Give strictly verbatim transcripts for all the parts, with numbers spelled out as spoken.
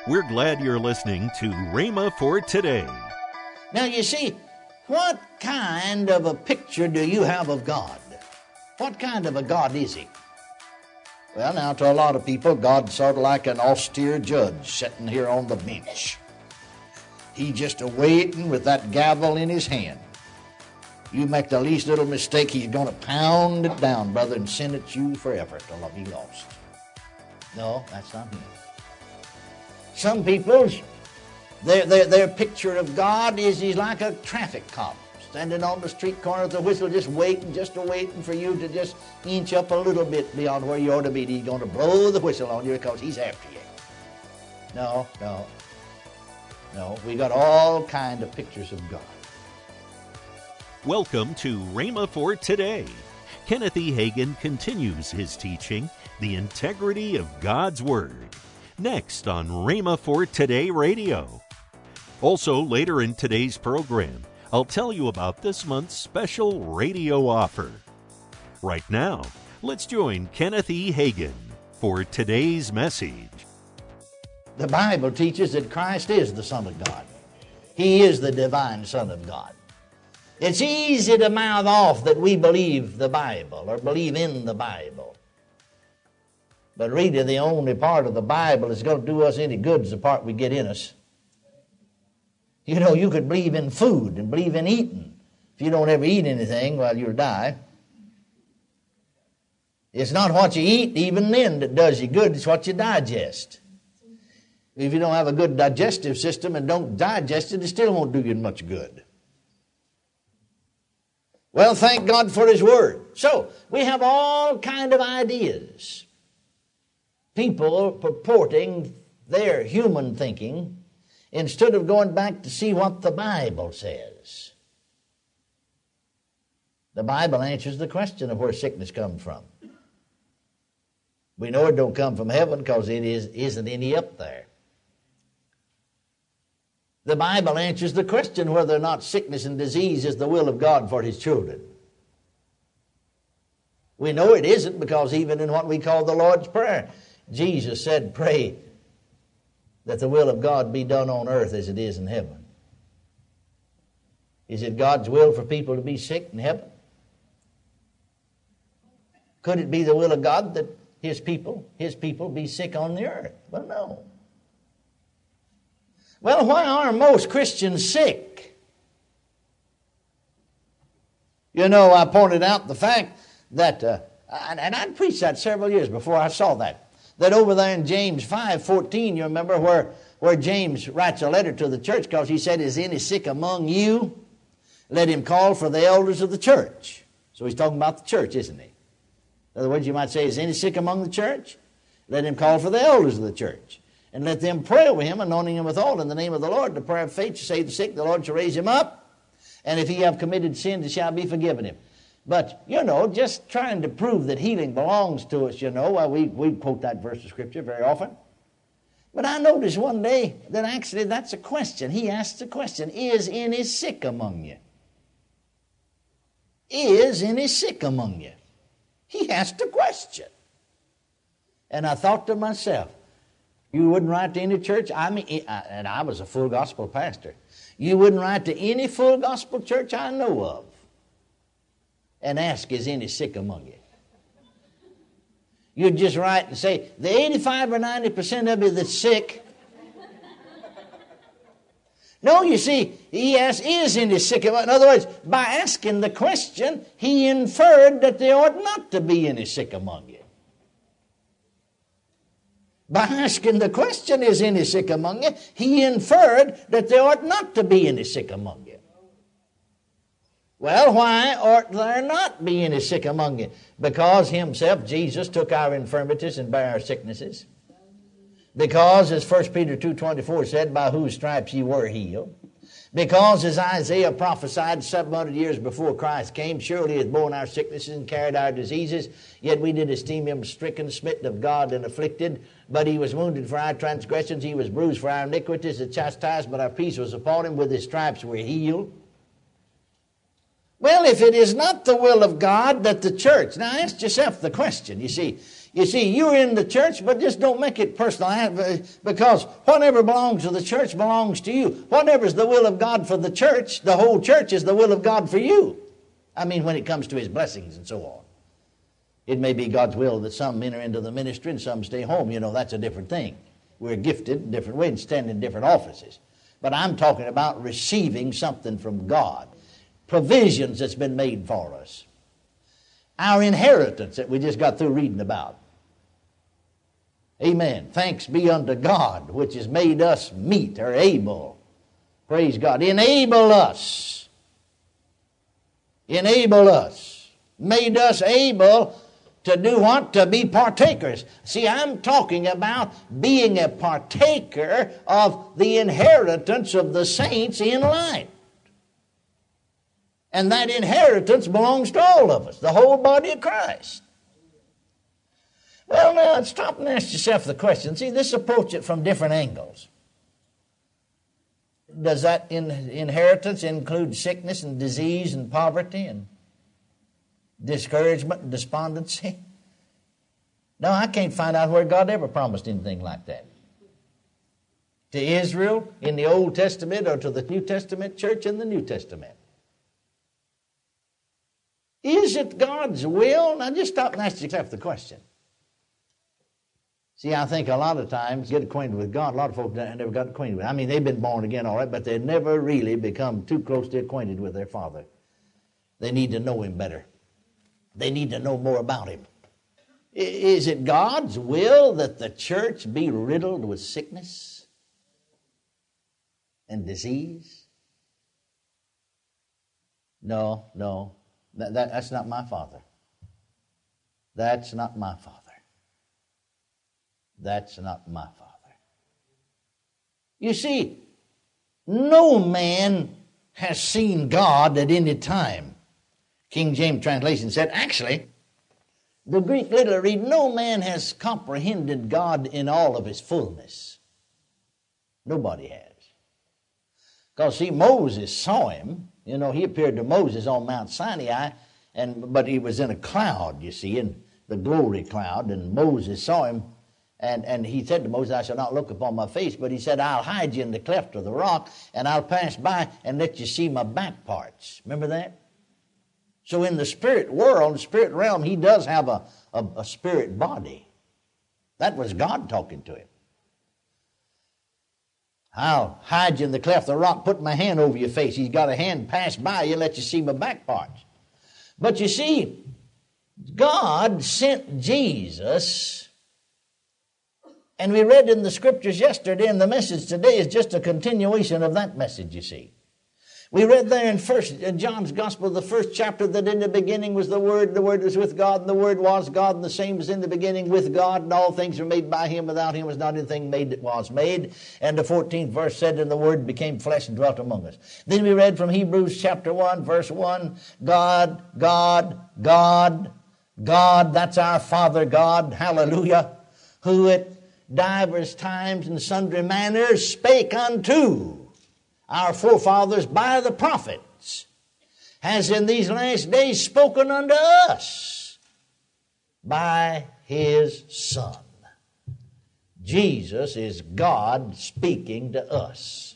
We're glad you're listening to Rhema for Today. Now, you see, what kind of a picture do you have of God? What kind of a God is He? Well, now, to a lot of people, God's sort of like an austere judge sitting here on the bench. He just a-waiting with that gavel in his hand. You make the least little mistake, he's going to pound it down, brother, and sentence you forever till be lost. No, that's not Him. Some people's, their, their, their picture of God is He's like a traffic cop, standing on the street corner with a whistle, just waiting, just waiting for you to just inch up a little bit beyond where you ought to be. He's going to blow the whistle on you because He's after you. No, no, no. We got all kind of pictures of God. Welcome to Rhema for Today. Kenneth E. Hagin continues his teaching, The Integrity of God's Word, next on Rhema for Today Radio. Also, later in today's program, I'll tell you about this month's special radio offer. Right now, let's join Kenneth E. Hagin for today's message. The Bible teaches that Christ is the Son of God. He is the divine Son of God. It's easy to mouth off that we believe the Bible or believe in the Bible. But really, the only part of the Bible that's going to do us any good is the part we get in us. You know, you could believe in food and believe in eating. If you don't ever eat anything, well, you'll die. It's not what you eat even then that does you good, it's what you digest. If you don't have a good digestive system and don't digest it, it still won't do you much good. Well, thank God for His Word. So, we have all kind of ideas. People purporting their human thinking instead of going back to see what the Bible says. The Bible answers the question of where sickness comes from. We know it don't come from heaven because it is, isn't any up there. The Bible answers the question whether or not sickness and disease is the will of God for His children. We know it isn't because even in what we call the Lord's Prayer, Jesus said, pray that the will of God be done on earth as it is in heaven. Is it God's will for people to be sick in heaven? Could it be the will of God that His people, His people be sick on the earth? Well, no. Well, why are most Christians sick? You know, I pointed out the fact that, uh, and I'd preached that several years before I saw that, that over there in James five fourteen, you remember, where, where James writes a letter to the church because he said, is any sick among you? Let him call for the elders of the church. So he's talking about the church, isn't he? In other words, you might say, is any sick among the church? Let him call for the elders of the church. And let them pray with him, anointing him with oil in the name of the Lord. The prayer of faith to save the sick, the Lord shall raise him up. And if he have committed sins, it shall be forgiven him. But, you know, just trying to prove that healing belongs to us, you know, well, we, we quote that verse of Scripture very often. But I noticed one day that actually that's a question. He asked the question, is any sick among you? Is any sick among you? He asked a question. And I thought to myself, you wouldn't write to any church, I mean, and I was a full gospel pastor. You wouldn't write to any full gospel church I know of and ask, is any sick among you? You'd just write and say, the eighty-five or ninety percent of you that's sick. No, you see, he asked, is any sick among you? In other words, by asking the question, he inferred that there ought not to be any sick among you. By asking the question, is any sick among you, he inferred that there ought not to be any sick among you. Well, why ought there not be any sick among you? Because himself, Jesus, took our infirmities and bare our sicknesses. Because, as First Peter two twenty-four said, by whose stripes ye were healed. Because, as Isaiah prophesied seven hundred years before Christ came, surely he hath borne our sicknesses and carried our diseases, yet we did esteem him stricken, smitten of God, and afflicted. But he was wounded for our transgressions, he was bruised for our iniquities, the chastisement of our peace was upon him, with his stripes we're healed. Well, if it is not the will of God that the church, now ask yourself the question, you see, You see, you're in the church, but just don't make it personal, because whatever belongs to the church belongs to you. Whatever's the will of God for the church, the whole church is the will of God for you. I mean, when it comes to his blessings and so on. It may be God's will that some enter into the ministry and some stay home. You know, that's a different thing. We're gifted in different ways and stand in different offices. But I'm talking about receiving something from God. Provisions that's been made for us. Our inheritance that we just got through reading about. Amen. Thanks be unto God, which has made us meet or able. Praise God. Enable us. Enable us. Made us able to do what? To be partakers. See, I'm talking about being a partaker of the inheritance of the saints in light. And that inheritance belongs to all of us, the whole body of Christ. Well, now, stop and ask yourself the question. See, this approach it from different angles. Does that in, inheritance include sickness and disease and poverty and discouragement and despondency? No, I can't find out where God ever promised anything like that. To Israel in the Old Testament or to the New Testament church in the New Testament. Is it God's will? Now just stop and ask yourself the question. See, I think a lot of times get acquainted with God. A lot of folks never got acquainted with Him. I mean, they've been born again, all right, but they never really become too closely acquainted with their Father. They need to know Him better. They need to know more about Him. Is it God's will that the church be riddled with sickness and disease? No, no. That, that, that's not my Father. That's not my Father. That's not my Father. You see, no man has seen God at any time. King James translation said, actually, the Greek literally read, no man has comprehended God in all of His fullness. Nobody has. Because, see, Moses saw Him. You know, He appeared to Moses on Mount Sinai, and but He was in a cloud, you see, in the glory cloud, and Moses saw Him. And, and he said to Moses, I shall not look upon my face, but he said, I'll hide you in the cleft of the rock, and I'll pass by and let you see my back parts. Remember that? So in the spirit world, the spirit realm, he does have a, a, a spirit body. That was God talking to him. I'll hide you in the cleft of the rock, put my hand over your face. He's got a hand, pass by you, let you see my back parts. But you see, God sent Jesus. And we read in the scriptures yesterday, and the message today is just a continuation of that message, you see. We read there in first in John's Gospel, the first chapter, that in the beginning was the Word, the Word was with God, and the Word was God, and the same was in the beginning with God, and all things were made by Him. Without Him was not anything made that was made. And the fourteenth verse said, and the Word became flesh and dwelt among us. Then we read from Hebrews chapter one, verse one, God, God, God, God, that's our Father God, hallelujah, who at divers times and sundry manners spake unto our forefathers by the prophets, has in these last days spoken unto us by His Son. Jesus is God speaking to us.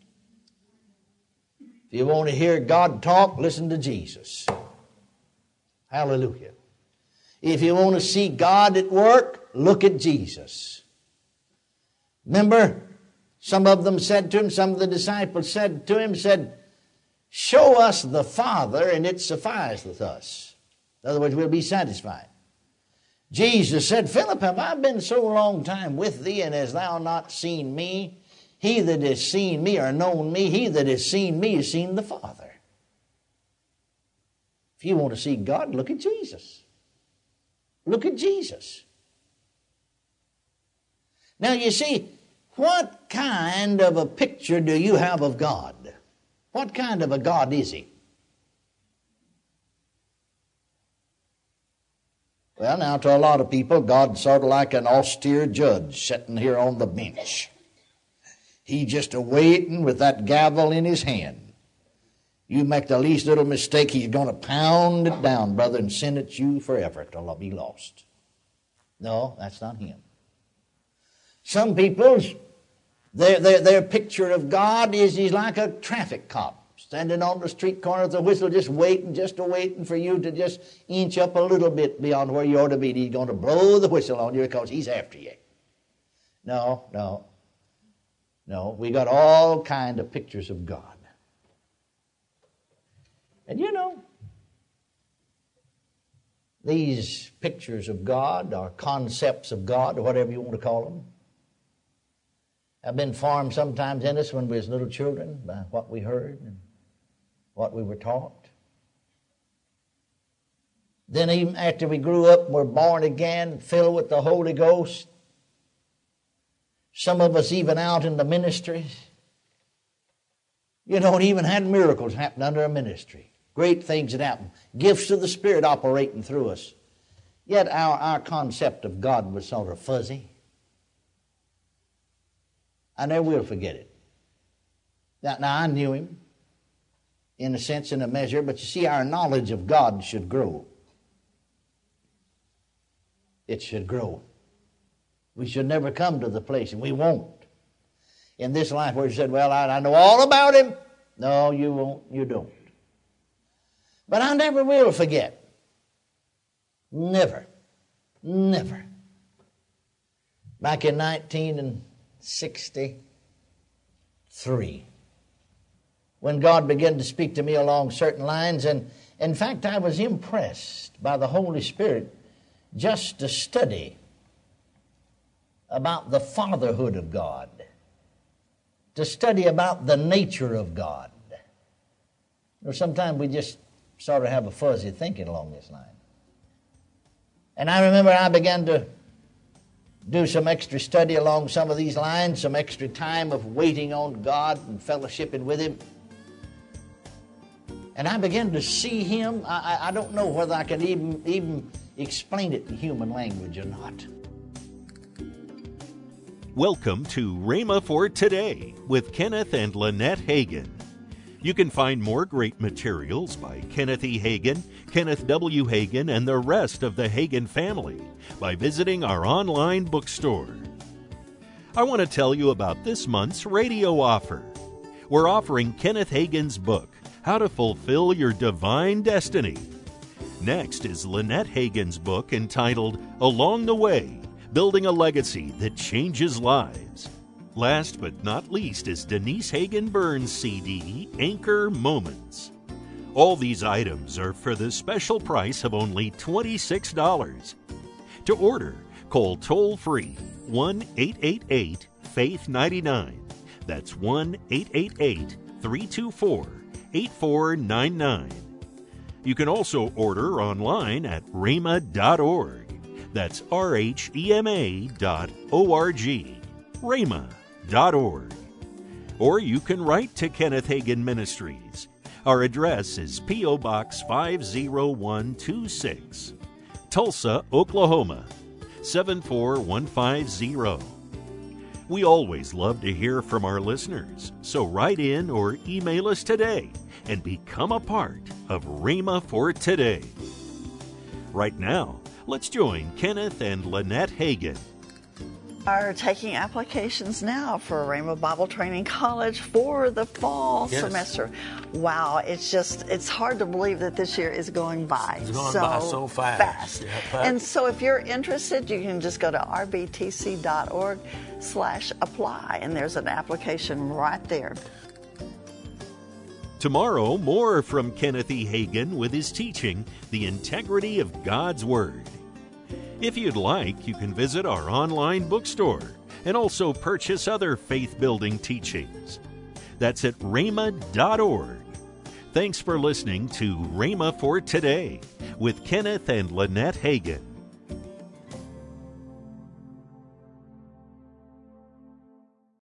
If you want to hear God talk, listen to Jesus. Hallelujah. If you want to see God at work, look at Jesus. Remember, some of them said to him, some of the disciples said to him, said, show us the Father, and it sufficeth us. In other words, we'll be satisfied. Jesus said, Philip, have I been so long time with thee, and hast thou not seen me? He that has seen me or known me, he that has seen me has seen the Father. If you want to see God, look at Jesus. Look at Jesus. Now, you see, what kind of a picture do you have of God? What kind of a God is He? Well, now, to a lot of people, God's sort of like an austere judge sitting here on the bench. He's just a-waiting with that gavel in his hand. You make the least little mistake, He's going to pound it down, brother, and sentence you forever till I'll be lost. No, that's not him. Some people's, their, their, their picture of God is he's like a traffic cop standing on the street corner with a whistle, just waiting, just waiting for you to just inch up a little bit beyond where you ought to be. He's going to blow the whistle on you because he's after you. No, no, no. We got all kind of pictures of God. And you know, these pictures of God, or concepts of God, or whatever you want to call them, have been formed sometimes in us when we was little children by what we heard and what we were taught. Then even after we grew up and were born again, filled with the Holy Ghost, some of us even out in the ministries, you know, and even had miracles happen under a ministry. Great things that happen. Gifts of the Spirit operating through us. Yet our, our concept of God was sort of fuzzy. I never will forget it. Now, now, I knew him, in a sense, in a measure, but you see, our knowledge of God should grow. It should grow. We should never come to the place, and we won't, in this life where you said, well, I, I know all about him. No, you won't, you don't. But I never will forget. Never. Never. Back in nineteen sixty-three, when God began to speak to me along certain lines, and in fact I was impressed by the Holy Spirit just to study about the fatherhood of God, to study about the nature of God. Or sometimes we just sort of have a fuzzy thinking along this line. And I remember I began to do some extra study along some of these lines, some extra time of waiting on God and fellowshipping with him. And I began to see him. I, I, I don't know whether I can even, even explain it in human language or not. Welcome to Rhema for Today with Kenneth and Lynette Hagin. You can find more great materials by Kenneth E. Hagin, Kenneth W. Hagin, and the rest of the Hagin family by visiting our online bookstore. I want to tell you about this month's radio offer. We're offering Kenneth Hagin's book, How to Fulfill Your Divine Destiny. Next is Lynette Hagin's book entitled Along the Way, Building a Legacy That Changes Lives. Last but not least is Denise Hagin Burns' C D, Anchor Moments. All these items are for the special price of only twenty-six dollars. To order, call toll-free one eight eight eight, faith nine nine. That's one eight eight eight, three two four, eight four nine nine. You can also order online at rhema dot org. That's R H E M A dot O R G. Rhema dot org. Or you can write to Kenneth Hagin Ministries. Our address is P O. Box five oh one two six, Tulsa, Oklahoma seven four one five zero. We always love to hear from our listeners, so write in or email us today and become a part of Rhema for Today. Right now, let's join Kenneth and Lynette Hagin. Are taking applications now for Rhema Bible Training College for the fall yes. semester. Wow, it's just, it's hard to believe that this year is going by. It's going so by so fast. fast. Yep. And so if you're interested, you can just go to r b t c dot org slash apply, and there's an application right there. Tomorrow, more from Kenneth E. Hagin with his teaching, The Integrity of God's Word. If you'd like, you can visit our online bookstore and also purchase other faith-building teachings. That's at rhema dot org. Thanks for listening to Rhema for Today with Kenneth and Lynette Hagin.